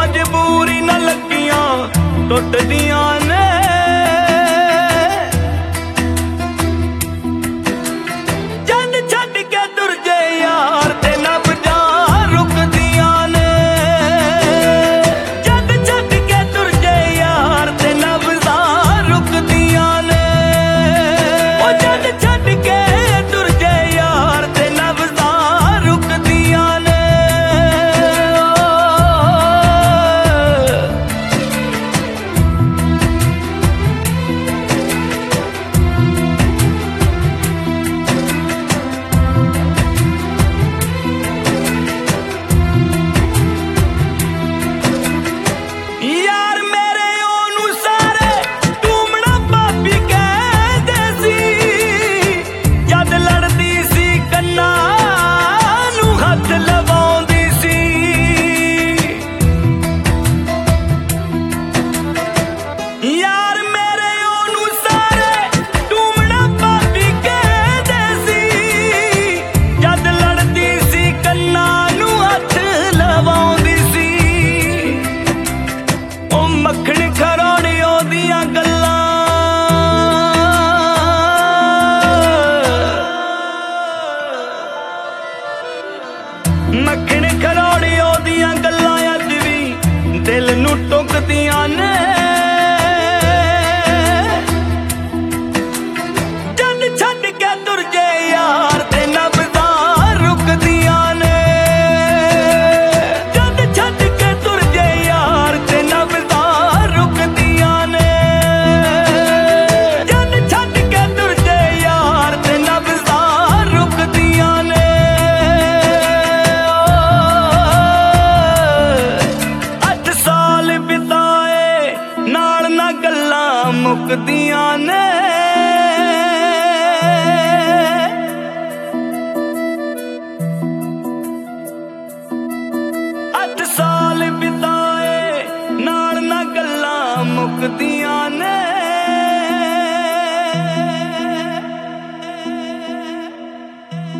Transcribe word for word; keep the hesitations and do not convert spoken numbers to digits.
ਮਜਬੂਰੀ ਨਾਲ ਲੱਗੀਆਂ ਟੁੱਟਦੀਆਂ ਨੇ ਜਦ ਛੱਡ ਕੇ ਤੁਰ ਜੇ ਯਾਰ ਤੇ ਨਬਜ਼ਾਂ ਰੁਕਦੀਆਂ ਨੇ ਜਦ ਛੱਡ ਕੇ ਤੁਰ ਜੇ ਯਾਰ ਤੇ ਨਬਜ਼ਾਂ ਰੁਕਦੀਆਂ ਨੇ ਉਹ ਜਦ ਛੱਡ ਕੇ ਤੁਰ ਜੇ ਯਾਰ ਤੇ ਨਬਜ਼ਾਂ ਰੁਕਦੀਆਂ ਨੇ ਯਾਰ ਮੇਰੇ ਉਹਨੂੰ ਸਾਰੇ ਟੂਮਣਾ ਭਾਬੀ ਕਹਿੰਦੇ ਸੀ ਜਦ ਲੜਦੀ ਸੀ ਕੰਨਾਂ ਨੂੰ ਹੱਥ ਲਵਾਉਂਦੀ ਸੀ ਯਾਰ ਮੇਰੇ ਉਹਨੂੰ ਸਾਰੇ ਟੂਮਣਾ ਭਾਬੀ ਕਹਿੰਦੇ ਸੀ ਜਦ ਲੜਦੀ ਸੀ ਕੰਨਾਂ ਨੂੰ ਹੱਥ ਲਵਾਉਂਦੀ ਸੀ ਉਹ ਮੱਖਣ ਖਰੋੜੀ ਉਹਦੀਆਂ ਗੱਲਾਂ ਮੱਖਣ ਖਰੋੜੀ ਉਹਦੀਆਂ ਗੱਲਾਂ ਅੱਜ ਵੀ ਦਿਲ ਨੂੰ ਟੁਕਦੀਆਂ ਨੇ ਜਦ ਛੱਡ ਕੇ ਤੁਰ ਜੇ ਯਾਰ ਤੇ ਨਬਜ਼ਾਂ ਰੁਕਦੀਆਂ ਨੇ ਜਦ ਛੱਡ ਕੇ ਤੁਰ ਜੇ ਯਾਰ ਤੇ ਨਬਜ਼ਾਂ ਰੁਕਦੀਆਂ ਨੇ ਜਦ ਛੱਡ ਕੇ ਤੁਰ ਜੇ ਯਾਰ ਤੇ ਨਬਜ਼ਾਂ ਰੁਕਦੀਆਂ ਨੇ ਅੱਠ ਸਾਲ ਬਿਤਾਏ ਨਾਲ ਨਾ ਗੱਲਾਂ ਮੁੱਕਦੀਆਂ ਨੇ ਅੱਠ ਸਾਲ ਬਿਤਾਏ ਨਾਲ ਨਾ ਗੱਲਾਂ ਮੁੱਕਦੀਆਂ ਨੇ